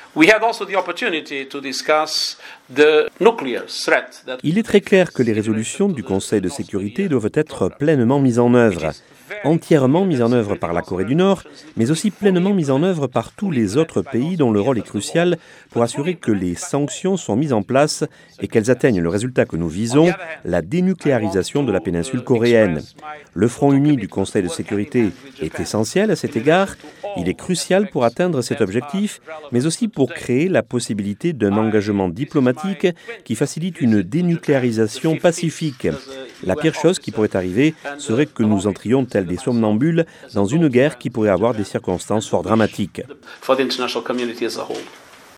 Il est très clair que les résolutions du Conseil de sécurité doivent être pleinement mises en œuvre. Entièrement mises en œuvre par la Corée du Nord, mais aussi pleinement mises en œuvre par tous les autres pays dont le rôle est crucial pour assurer que les sanctions sont mises en place et qu'elles atteignent le résultat que nous visons, la dénucléarisation de la péninsule coréenne. Le front uni du Conseil de sécurité est essentiel à cet égard. Il est crucial pour atteindre cet objectif, mais aussi pour créer la possibilité d'un engagement diplomatique qui facilite une dénucléarisation pacifique. La pire chose qui pourrait arriver serait que nous entrions tels des somnambules dans une guerre qui pourrait avoir des circonstances fort dramatiques.